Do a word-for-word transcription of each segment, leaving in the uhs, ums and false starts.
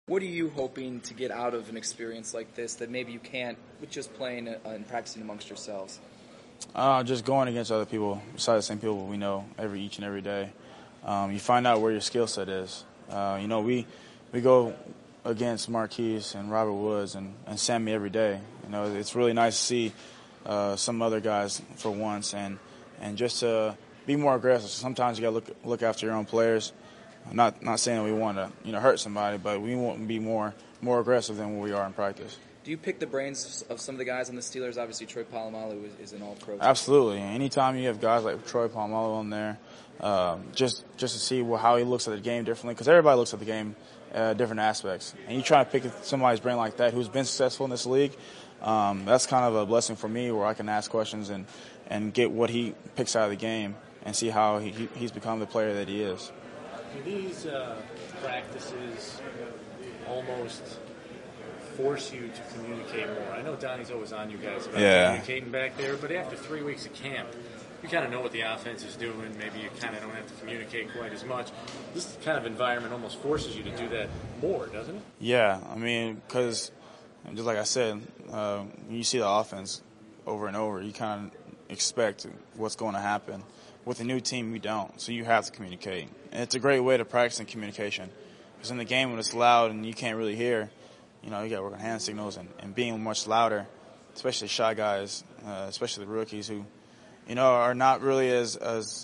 What are you hoping to get out of an experience like this that maybe you can't with just playing and practicing amongst yourselves? Uh, just going against other people, besides the same people we know every each and every day. Um, you find out where your skill set is. Uh, you know, we we go against Marquise and Robert Woods and, and Sammy every day. You know, it's really nice to see uh, some other guys for once and and just to be more aggressive. Sometimes you got to look look after your own players. I'm not not saying we want to you know hurt somebody, but we want to be more more aggressive than what we are in practice. Do you pick the brains of some of the guys on the Steelers? Obviously, Troy Polamalu is, is an all-pro. Absolutely. Anytime you have guys like Troy Polamalu on there, um, just just to see how he looks at the game differently, because everybody looks at the game uh, different aspects. And you try to pick somebody's brain like that who's been successful in this league, um, that's kind of a blessing for me, where I can ask questions and, and get what he picks out of the game and see how he, he's become the player that he is. Do these uh, practices almost force you to communicate more? I know Donnie's always on you guys about yeah. communicating back there, but after three weeks of camp, you kind of know what the offense is doing. Maybe you kind of don't have to communicate quite as much. This kind of environment almost forces you to do that more, doesn't it? Yeah, I mean, because just like I said, uh, when you see the offense over and over, you kind of expect what's going to happen. With a new team, you don't, so you have to communicate. And it's a great way to practice in communication, because in the game when it's loud and you can't really hear, you know, you got to work on hand signals and, and being much louder, especially shy guys, uh, especially the rookies who, you know, are not really as as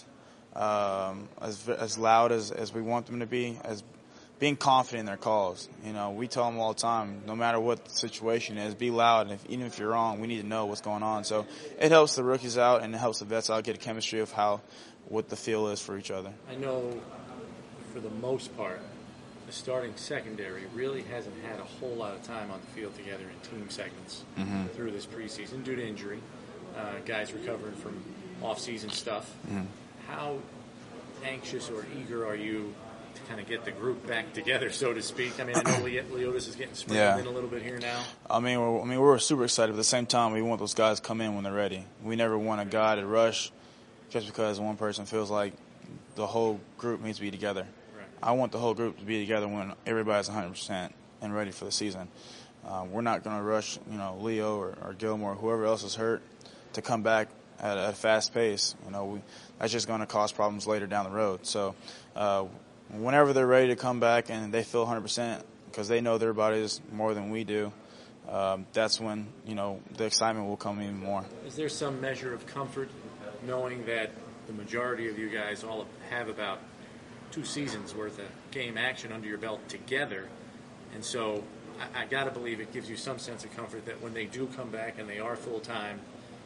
um, as as loud as, as we want them to be, as being confident in their calls. You know, we tell them all the time, no matter what the situation is, be loud. And if, even if you're wrong, we need to know what's going on. So it helps the rookies out and it helps the vets out get a chemistry of how what the feel is for each other. I know for the most part, the starting secondary really hasn't had a whole lot of time on the field together in team segments mm-hmm. through this preseason due to injury. Uh, guys recovering from off-season stuff. Mm-hmm. How anxious or eager are you to kind of get the group back together, so to speak? I mean, I know Le- Leotis is getting sprinkled yeah. in a little bit here now. I mean, we're, I mean, we're super excited, but at the same time, we want those guys to come in when they're ready. We never want a guy to rush just because one person feels like the whole group needs to be together. Right. I want the whole group to be together when everybody's one hundred percent and ready for the season. Uh, we're not going to rush, you know, Leo or, or Gilmore, whoever else is hurt, to come back at, at a fast pace. You know, we, that's just going to cause problems later down the road. So uh, whenever they're ready to come back and they feel one hundred percent because they know their bodies more than we do, um, that's when, you know, the excitement will come even more. Is there some measure of comfort knowing that the majority of you guys all have about two seasons worth of game action under your belt together? And so I, I got to believe it gives you some sense of comfort that when they do come back and they are full-time,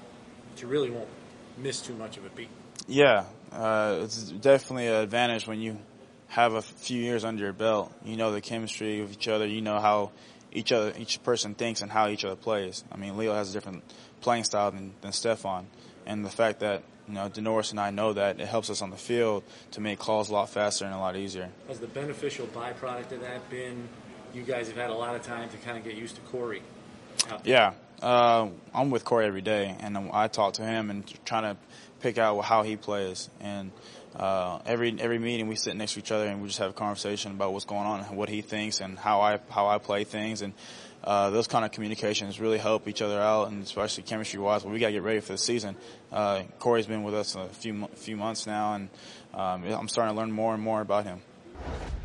you really won't miss too much of a beat. Yeah, uh, it's definitely an advantage when you have a few years under your belt. You know the chemistry of each other. You know how each other, each person thinks and how each other plays. I mean, Leo has a different playing style than, than Stephon. And the fact that, you know, Denoris and I know that, it helps us on the field to make calls a lot faster and a lot easier. Has the beneficial byproduct of that been you guys have had a lot of time to kind of get used to Corey? Yeah. Uh, I'm with Corey every day, and I talk to him and trying to pick out how he plays. And uh, every every meeting we sit next to each other and we just have a conversation about what's going on, what he thinks, and how I how I play things. And uh, those kind of communications really help each other out, and especially chemistry-wise. But we got to get ready for the season. Uh, Corey's been with us a few few months now, and um, I'm starting to learn more and more about him.